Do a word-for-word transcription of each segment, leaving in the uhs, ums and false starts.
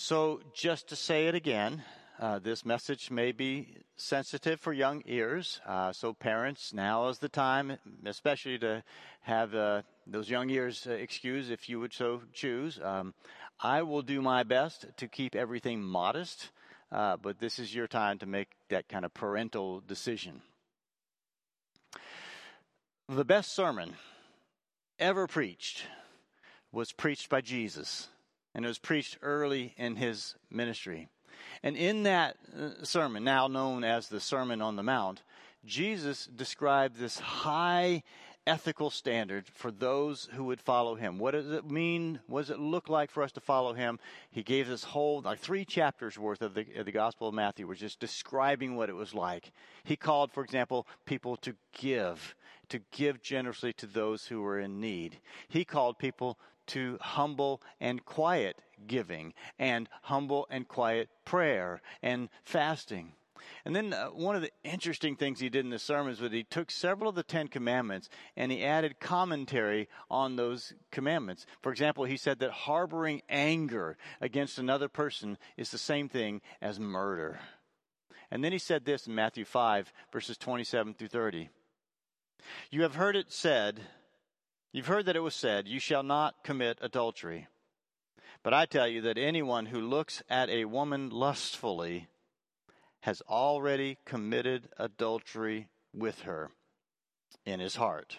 So just to say it again, uh, this message may be sensitive for young ears. Uh, so parents, now is the time, especially to have uh, those young ears uh, excused if you would so choose. Um, I will do my best to keep everything modest, uh, but this is your time to make that kind of parental decision. The best sermon ever preached was preached by Jesus. And it was preached early in his ministry. And in that sermon, now known as the Sermon on the Mount, Jesus described this high ethical standard for those who would follow him. What does it mean? What does it look like for us to follow him? He gave this whole, like three chapters worth of the, of the Gospel of Matthew, was just describing what it was like. He called, for example, people to give, to give generously to those who were in need. He called people to humble and quiet giving, and humble and quiet prayer and fasting. And then uh, one of the interesting things he did in the sermons was he took several of the Ten Commandments and he added commentary on those commandments. For example, he said that harboring anger against another person is the same thing as murder. And then he said this in Matthew five, verses twenty-seven through thirty. You have heard it said, You've heard that it was said, you shall not commit adultery. But I tell you that anyone who looks at a woman lustfully has already committed adultery with her in his heart.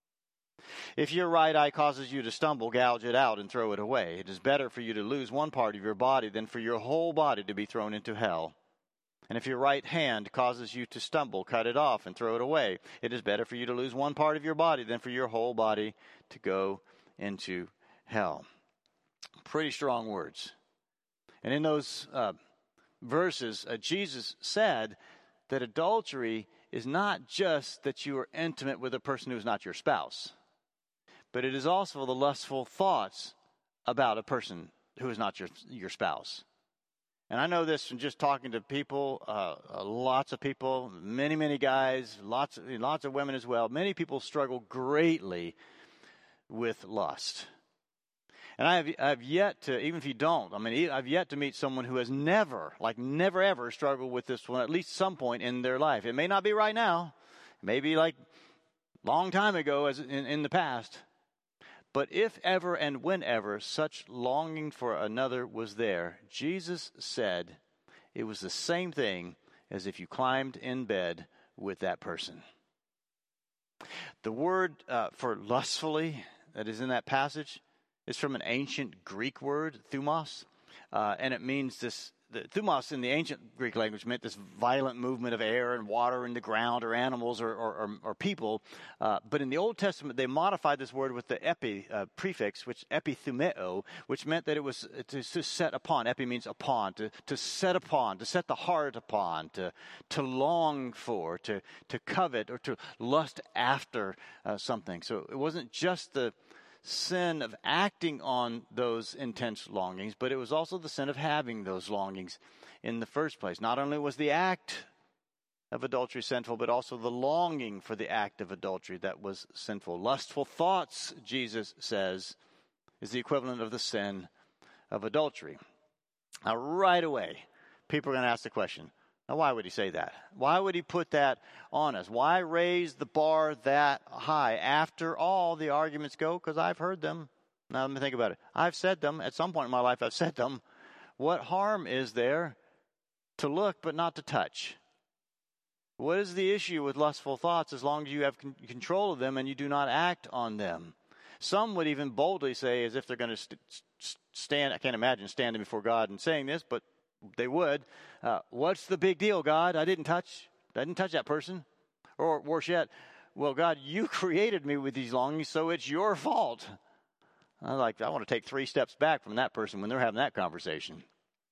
If your right eye causes you to stumble, gouge it out and throw it away. It is better for you to lose one part of your body than for your whole body to be thrown into hell. And if your right hand causes you to stumble, cut it off and throw it away. It is better for you to lose one part of your body than for your whole body to go into hell. Pretty strong words. And in those uh, verses, uh, Jesus said that adultery is not just that you are intimate with a person who is not your spouse, but it is also the lustful thoughts about a person who is not your, your spouse. And I know this from just talking to people, uh, uh, lots of people, many, many guys, lots, lots of women as well. Many people struggle greatly with lust. And I have, I have yet to, even if you don't, I mean, I've yet to meet someone who has never, like never ever struggled with this one at least some point in their life. It may not be right now. It may be like long time ago as in, in the past. But if ever and whenever such longing for another was there, Jesus said it was the same thing as if you climbed in bed with that person. The word uh, for lustfully that is in that passage is from an ancient Greek word, thumos, uh, and it means this. The thumos in the ancient Greek language meant this violent movement of air and water in the ground or animals or, or, or, or people. Uh, but in the Old Testament, they modified this word with the epi uh, prefix, which epithumeo, which meant that it was to, to set upon. Epi means upon, to, to set upon, to set the heart upon, to, to long for, to, to covet or to lust after uh, something. So it wasn't just the sin of acting on those intense longings, but it was also the sin of having those longings in the first place. Not only was the act of adultery sinful, but also the longing for the act of adultery that was sinful. Lustful thoughts, Jesus says, is the equivalent of the sin of adultery. Now, right away, people are going to ask the question, now, why would he say that? Why would he put that on us? Why raise the bar that high? After all, the arguments go, because I've heard them. Now, let me think about it. I've said them. At some point in my life, I've said them. What harm is there to look but not to touch? What is the issue with lustful thoughts as long as you have con- control of them and you do not act on them? Some would even boldly say, as if they're going to st- stand, I can't imagine standing before God and saying this, but they would. Uh, what's the big deal, God? I didn't touch. I didn't touch that person. Or worse yet, well, God, you created me with these longings, so it's your fault. I like. I want to take three steps back from that person when they're having that conversation.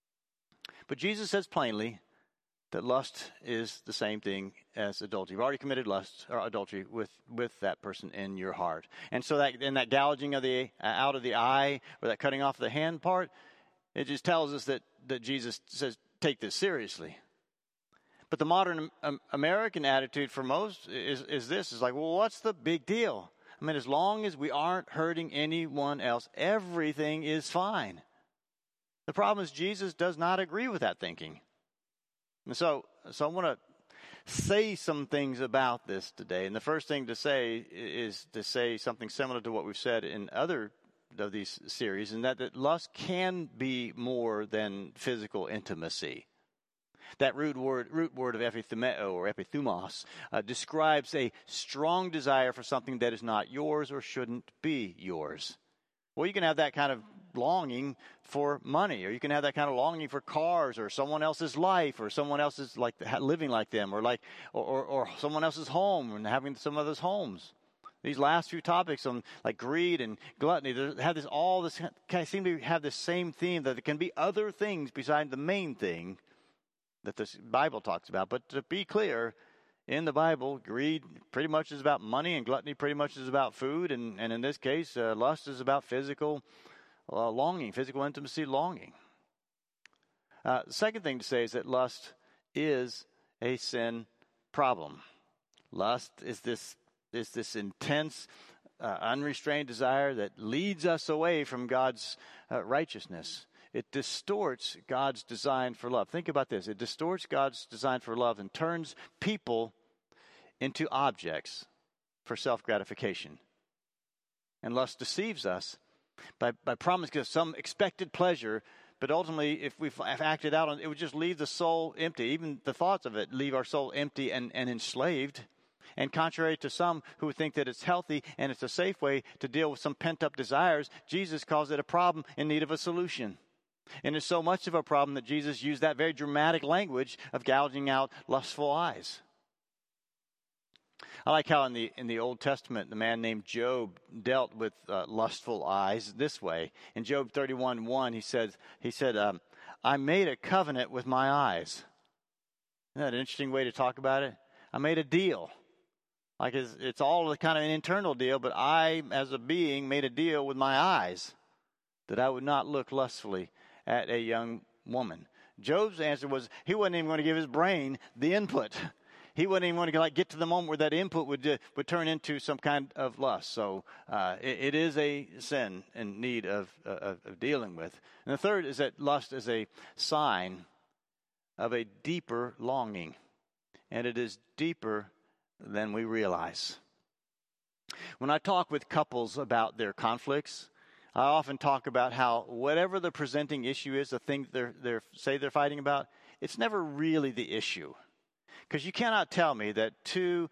But Jesus says plainly that lust is the same thing as adultery. You've already committed lust or adultery with, with that person in your heart, and so that in that gouging of the uh, out of the eye or that cutting off the hand part, it just tells us that, that Jesus says, take this seriously. But the modern um, American attitude for most is, is this, is like, well, what's the big deal? I mean, as long as we aren't hurting anyone else, everything is fine. The problem is Jesus does not agree with that thinking. And so, so I want to say some things about this today. And the first thing to say is to say something similar to what we've said in other of these series, and that, that lust can be more than physical intimacy. That root word, root word of epithumeo or epithumos uh, describes a strong desire for something that is not yours or shouldn't be yours. Well, you can have that kind of longing for money, or you can have that kind of longing for cars, or someone else's life, or someone else's like living like them, or like, or, or, or someone else's home and having some other's homes. These last few topics on like greed and gluttony, they have this all this kind of seem to have the same theme, that there can be other things besides the main thing that the Bible talks about. But to be clear, in the Bible, greed pretty much is about money, and gluttony pretty much is about food, and, and in this case, uh, lust is about physical uh, longing, physical intimacy longing. Uh, the second thing to say is that lust is a sin problem. Lust is this is this intense, uh, unrestrained desire that leads us away from God's uh, righteousness. It distorts God's design for love. Think about this. It distorts God's design for love and turns people into objects for self-gratification. And lust deceives us by, by promising us some expected pleasure, but ultimately, if we've acted out on it, it would just leave the soul empty. Even the thoughts of it leave our soul empty and, and enslaved. And contrary to some who think that it's healthy and it's a safe way to deal with some pent-up desires, Jesus calls it a problem in need of a solution. And it's so much of a problem that Jesus used that very dramatic language of gouging out lustful eyes. I like how in the in the Old Testament, the man named Job dealt with uh, lustful eyes this way. In Job thirty-one one, he said, he said, um, I made a covenant with my eyes. Isn't that an interesting way to talk about it? I made a deal. Like it's, it's all kind of an internal deal, but I, as a being, made a deal with my eyes that I would not look lustfully at a young woman. Job's answer was he wasn't even going to give his brain the input. He wasn't even going to like get to the moment where that input would uh, would turn into some kind of lust. So uh, it, it is a sin in need of, uh, of dealing with. And the third is that lust is a sign of a deeper longing, and it is deeper than we realize. When I talk with couples about their conflicts, I often talk about how whatever the presenting issue is, the thing they're they're say they're fighting about, it's never really the issue. Because you cannot tell me that two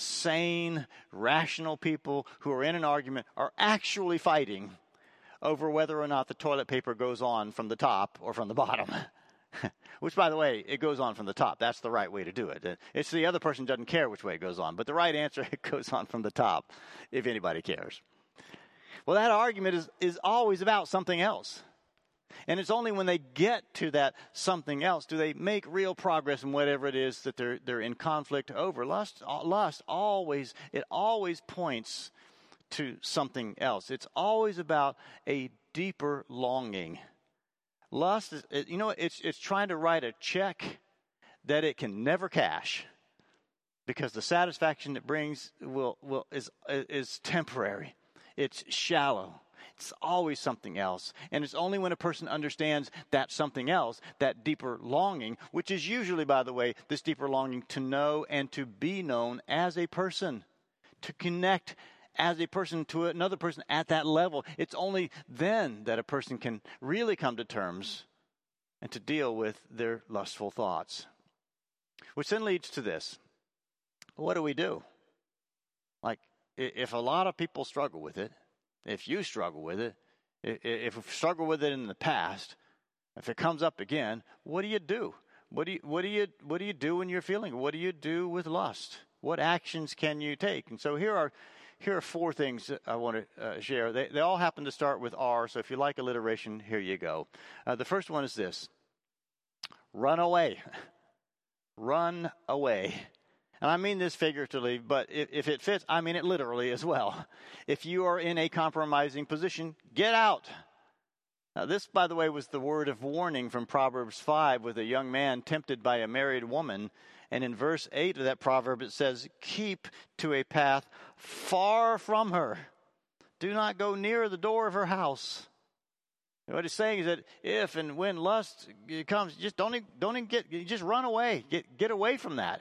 sane, rational people who are in an argument are actually fighting over whether or not the toilet paper goes on from the top or from the bottom. Which, by the way, it goes on from the top. That's the right way to do it. It's the other person doesn't care which way it goes on. But the right answer, it goes on from the top, if anybody cares. Well, that argument is, is always about something else. And it's only when they get to that something else do they make real progress in whatever it is that they're they're in conflict over. Lust, lust always, it always points to something else. It's always about a deeper longing. Lust is, you know, it's it's trying to write a check that it can never cash, because the satisfaction it brings will will is is temporary. It's shallow. It's always something else. And it's only when a person understands that something else, that deeper longing, which is usually, by the way, this deeper longing to know and to be known as a person, to connect as a person to another person at that level. It's only then that a person can really come to terms and to deal with their lustful thoughts. Which then leads to this. What do we do? Like, if a lot of people struggle with it, if you struggle with it, if you've struggled with it in the past, if it comes up again, what do you do? What do you what do you what do you do when you're feeling it? What do you do with lust? What actions can you take? And so here are here are four things that I want to uh, share. They they all happen to start with R. So if you like alliteration, here you go. Uh, the first one is this: run away. Run away. And I mean this figuratively, but if, if it fits, I mean it literally as well. If you are in a compromising position, get out. Now, this, by the way, was the word of warning from Proverbs five with a young man tempted by a married woman. And in verse eight of that proverb, it says, keep to a path far from her. Do not go near the door of her house. What he's saying is that if and when lust comes, just don't even, don't even get, just run away. Get get away from that.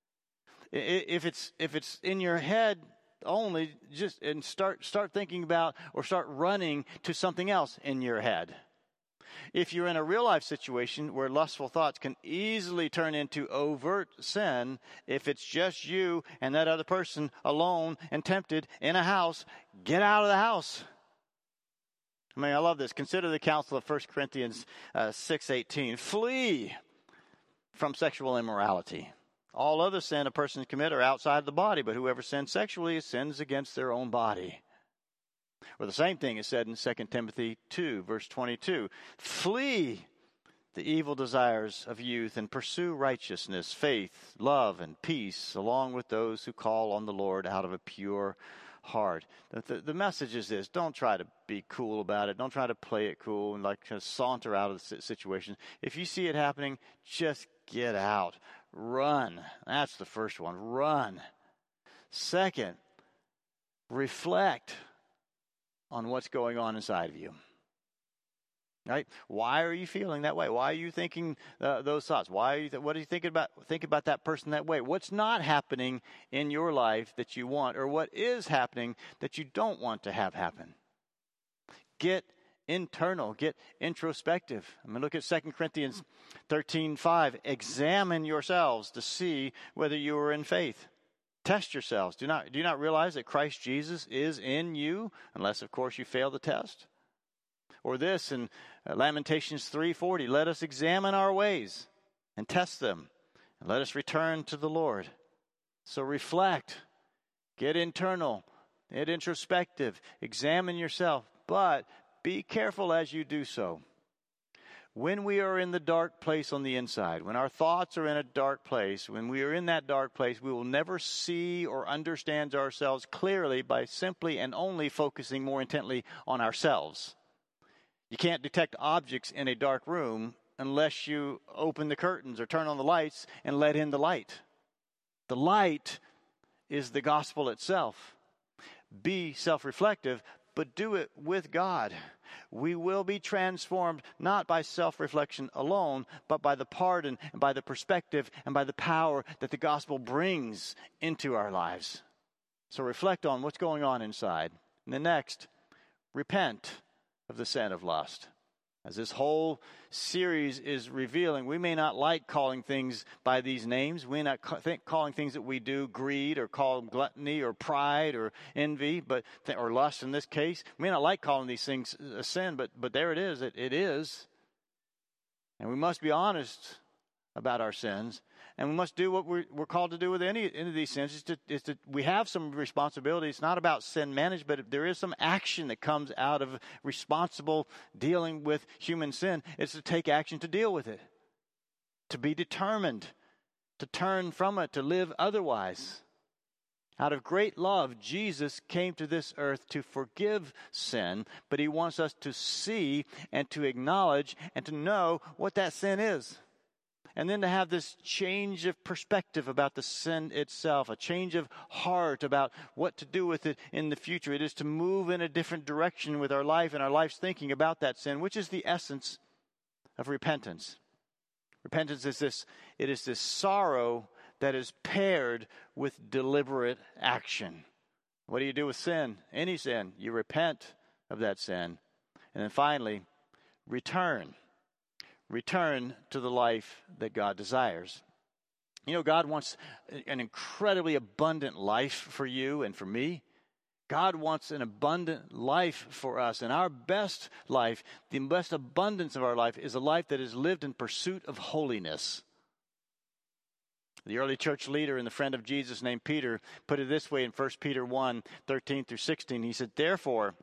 If it's if it's in your head only, just and start start thinking about or start running to something else in your head. If you're in a real life situation where lustful thoughts can easily turn into overt sin, if it's just you and that other person alone and tempted in a house, get out of the house. I mean, I love this. Consider the counsel of First Corinthians uh, six eighteen. Flee from sexual immorality. All other sin a person commit are outside the body, but whoever sins sexually sins against their own body. Or the same thing is said in Second Timothy two, verse twenty-two. Flee the evil desires of youth and pursue righteousness, faith, love, and peace, along with those who call on the Lord out of a pure heart. The, the, the message is this: don't try to be cool about it. Don't try to play it cool and like kind of saunter out of the situation. If you see it happening, just get out. Run. That's the first one. Run. Second, reflect on what's going on inside of you. Right? Why are you feeling that way? Why are you thinking uh, those thoughts? Why are you th- what are you thinking about? Think about that person that way. What's not happening in your life that you want, or what is happening that you don't want to have happen? Get internal. Get introspective. I mean, look at Second Corinthians thirteen five. Examine yourselves to see whether you are in faith. Test yourselves. Do not do you not realize that Christ Jesus is in you, unless, of course, you fail the test? Or this in uh, Lamentations three forty, let us examine our ways and test them, and let us return to the Lord. So reflect, get internal, get introspective, examine yourself, but be careful as you do so. When we are in the dark place on the inside, when our thoughts are in a dark place, when we are in that dark place, we will never see or understand ourselves clearly by simply and only focusing more intently on ourselves. You can't detect objects in a dark room unless you open the curtains or turn on the lights and let in the light. The light is the gospel itself. Be self-reflective, but do it with God. We will be transformed not by self-reflection alone, but by the pardon and by the perspective and by the power that the gospel brings into our lives. So reflect on what's going on inside. And then next, repent of the sin of lust. As this whole series is revealing, we may not like calling things by these names. We may not ca- think calling things that we do greed, or call them gluttony or pride or envy, but th- or lust in this case. We may not like calling these things a sin, but but there it is. It, it is. And we must be honest about our sins. And we must do what we're, we're called to do with any, any of these sins. Is to, is to, we have some responsibility. It's not about sin managed, but there is some action that comes out of responsible dealing with human sin. It's to take action to deal with it, to be determined, to turn from it, to live otherwise. Out of great love, Jesus came to this earth to forgive sin, but he wants us to see and to acknowledge and to know what that sin is. And then to have this change of perspective about the sin itself, a change of heart about what to do with it in the future. It is to move in a different direction with our life and our life's thinking about that sin, which is the essence of repentance. Repentance is this, it is this sorrow that is paired with deliberate action. What do you do with sin? Any sin. You repent of that sin. And then finally, return. Return to the life that God desires. You know, God wants an incredibly abundant life for you and for me. God wants an abundant life for us. And our best life, the best abundance of our life, is a life that is lived in pursuit of holiness. The early church leader and the friend of Jesus named Peter put it this way in First Peter one, thirteen through sixteen. He said, therefore,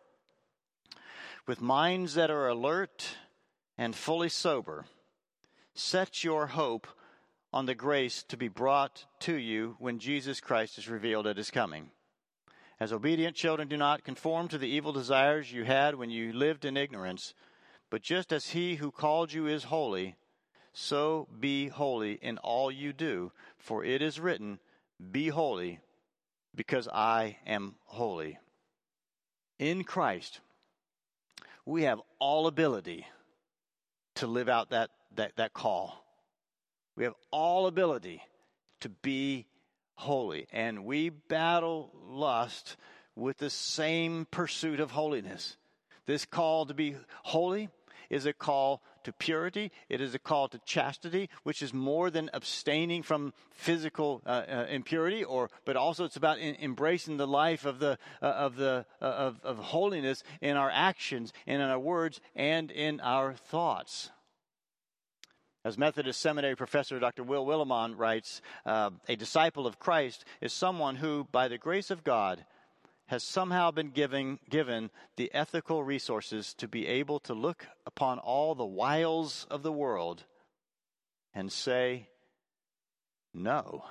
with minds that are alert and fully sober, set your hope on the grace to be brought to you when Jesus Christ is revealed at his coming. As obedient children, do not conform to the evil desires you had when you lived in ignorance, but just as he who called you is holy, so be holy in all you do, for it is written, be holy, because I am holy. In Christ, we have all ability to live out that, that, that call. We have all ability to be holy. And we battle lust with the same pursuit of holiness. This call to be holy is a call to purity. It is a call to chastity, which is more than abstaining from physical uh, uh, impurity, or but also it's about in, embracing the life of the uh, of the uh, of, of holiness in our actions, and in our words, and in our thoughts. As Methodist Seminary professor Doctor Will Willimon writes, uh, a disciple of Christ is someone who, by the grace of God, has somehow been given, given the ethical resources to be able to look upon all the wiles of the world and say, no.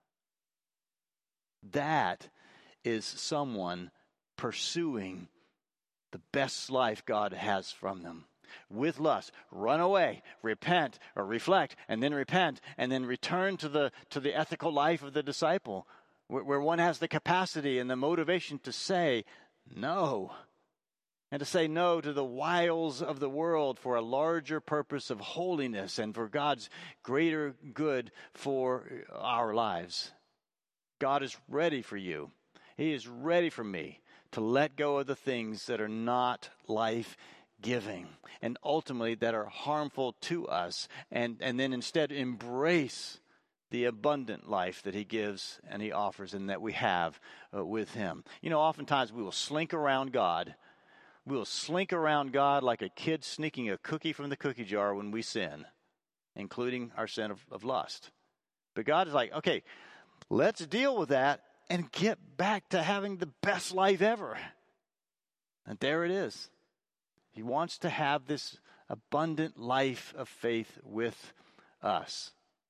That is someone pursuing the best life God has from them. With lust, run away, repent, or reflect, and then repent, and then return to the to the ethical life of the disciple, where, where one has the capacity and the motivation to say no, and to say no to the wiles of the world for a larger purpose of holiness and for God's greater good for our lives. God is ready for you. He is ready for me to let go of the things that are not life giving and ultimately that are harmful to us, and, and then instead embrace the abundant life that he gives and he offers and that we have uh, with him. You know, oftentimes we will slink around God. We will slink around God like a kid sneaking a cookie from the cookie jar when we sin, including our sin of, of lust. But God is like, okay, let's deal with that and get back to having the best life ever. And there it is. He wants to have this abundant life of faith with us.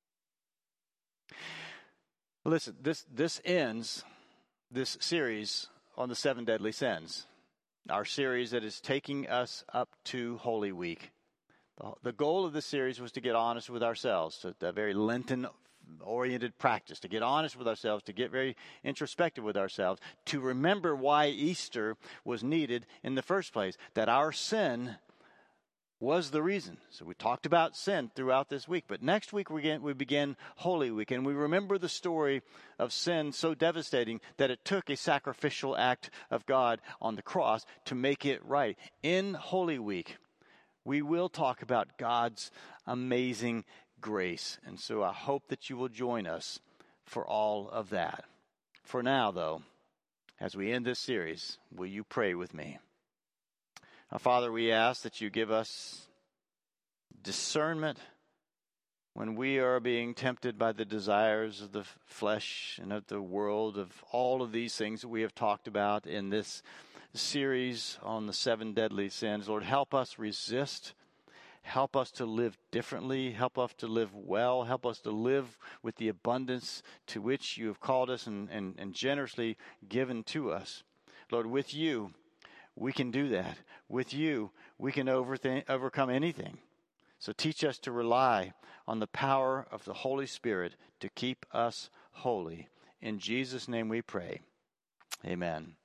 Listen, this, this ends this series on the seven deadly sins, our series that is taking us up to Holy Week. The, the goal of this series was to get honest with ourselves, so a very Lenten oriented practice, to get honest with ourselves, to get very introspective with ourselves, to remember why Easter was needed in the first place, that our sin was the reason. So we talked about sin throughout this week, but next week we begin, we begin Holy Week, and we remember the story of sin so devastating that it took a sacrificial act of God on the cross to make it right. In Holy Week, we will talk about God's amazing grace. And so I hope that you will join us for all of that. For now, though, as we end this series, will you pray with me? Now, Father, we ask that you give us discernment when we are being tempted by the desires of the flesh and of the world, of all of these things that we have talked about in this series on the seven deadly sins. Lord, help us resist. Help us to live differently. Help us to live well. Help us to live with the abundance to which you have called us and, and, and generously given to us. Lord, with you, we can do that. With you, we can overth- overcome anything. So teach us to rely on the power of the Holy Spirit to keep us holy. In Jesus' name we pray. Amen.